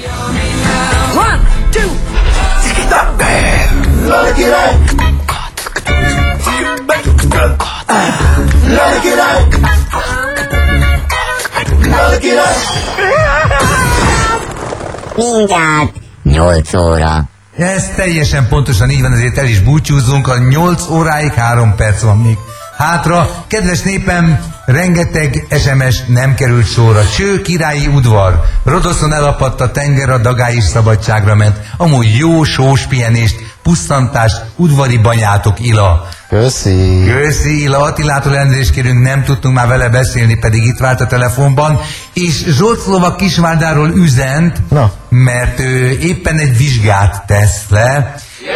One, two. Lali király! Lali király! Lali király! Mindjárt 8 óra. Ez teljesen pontosan így van, ezért el is búcsúzzunk, a 8 óráig 3 perc van még hátra. Kedves népem, rengeteg SMS nem került sorra. Cső királyi udvar. Rodoszon elapadt a tenger, a dagály is szabadságra ment. Amúgy jó sós pihenést, pusztantást, udvari banyátok, Ila. Köszi. Köszi, Ila. Attilától elnézést kérünk, nem tudtunk már vele beszélni, pedig itt várt a telefonban. És Zsolclova Kisvárdáról üzent, mert ő éppen egy vizsgát tesz le.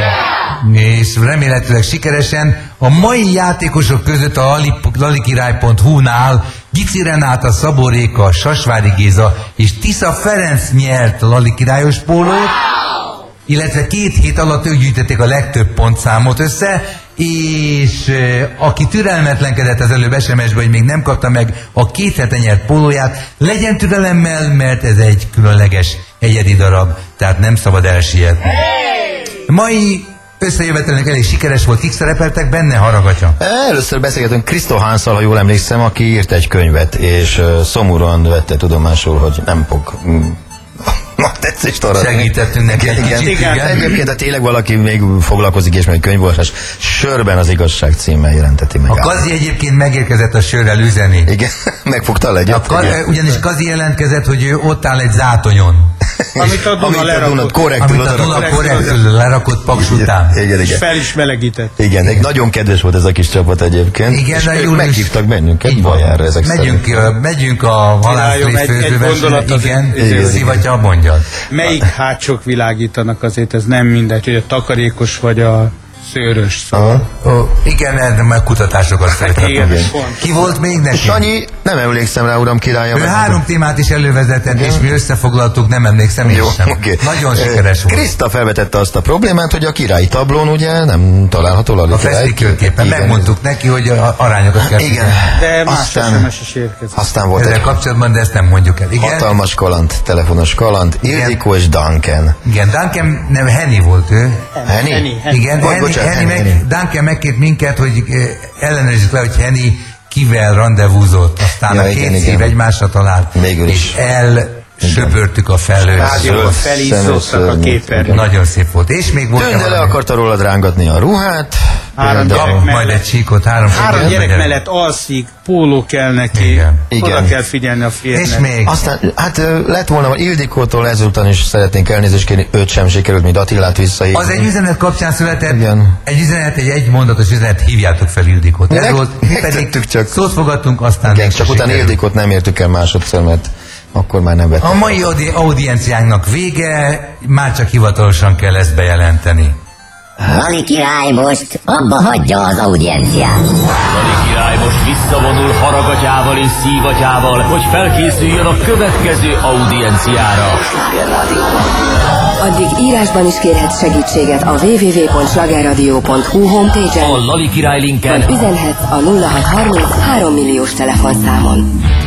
És remélhetőleg sikeresen. A mai játékosok között a lalikirály.hu-nál Gici Renáta, Szabó Réka, Sasvári Géza és Tisza Ferenc nyert a lalikirályos pólót, illetve 2 hét alatt ők gyűjtették a legtöbb pontszámot össze, és aki türelmetlenkedett az előbb SMS-ben, hogy még nem kapta meg a 2 hete nyert pólóját, legyen türelemmel, mert ez egy különleges egyedi darab, tehát nem szabad elsietni. Mai összejövetelnek elég sikeres volt, kik szerepeltek benne, Haragatya? Először beszélgetünk Krisztó Hánszal, ha jól emlékszem, aki írt egy könyvet, és szomorúan vette tudomásul, hogy nem fog tetszést arra. Segítettünk neki egy kicsit. Igen. Egyébként, ha tényleg valaki még foglalkozik, és még könyvolvasás, Sörben az igazság címmel jelenteti meg. A Kazi egyébként megérkezett a sörrel üzeni. Igen, megfogta le egyet. Ugyanis Kazi jelentkezett, hogy ő ott áll egy zátonyon. Amit a Duna lerakott. Korrektül lerakott Paks után. Igen. És fel is melegített. Igen, nagyon kedves volt ez a kis csapat egyébként. Igen, és ők meghívtak bennünket Bajára ezek megyünk a halászlé főzőversenyre. Igen, Szivatya, mondjad. Melyik hátsók világítanak, azért ez nem mindegy, hogy a takarékos vagy a szőrös, szóval. Igen, mert kutatásokat szeretem. Ki volt még neki? Sanyi, nem emlékszem rá, uram királya. Ő 3 témát is elővezetett, és mi összefoglaltuk, nem emlékszem én sem. Okay. Nagyon sikeres volt. Kriszta felvetette azt a problémát, hogy a királyi tablón ugye nem található a fesztikőképpen. Megmondtuk neki, hogy arányokat kell. Igen. De más SMS is érkezik. Aztán volt ezzel kapcsolatban, de ezt nem mondjuk el. Igen? Hatalmas kaland, telefonos kaland, Ildikó és Duncan. Igen, Duncan nem Henny volt ő. Henny? Igen, Duncan megkért minket, hogy ellenőrizzük le, hogy Henny kivel rendezvúzott. Aztán a 2 szív egymásra talált. Végül is. És söpörtük a felőt. Felizzottak a képernyőn. Nagyon szép volt. És még volt. Tönde le akarta rólad rángatni a ruhát. Majd egy csíkot, 3 gyerek mellett alszik, póló kell neki. Oda kell figyelni a férnek. És még. Aztán, hát lett volna Ildikótól ezután is szeretnénk elnézést kérni, őt sem sikerült, mint Attilát visszahívni. Az egy üzenet kapcsán született, egy üzenet, egy mondatos üzenet, hívjátok fel Ildikót. Ez volt, mi pedig csak szót fogadtunk, aztán igen, csak utána Ildikót nem értük el másodszor, mert akkor már nem vettem. A mai audienciánknak vége, már csak hivatalosan kell ezt bejelenteni. Lali király most abba hagyja az audienciát. Lali király most visszavonul Haragatyával és Szívatyával, hogy felkészüljön a következő audienciára. Addig írásban is kérhet segítséget a www.slagerradio.hu homepage-en. A Lali király linken vagy üzenhetsz a 0630 3 milliós telefonszámon.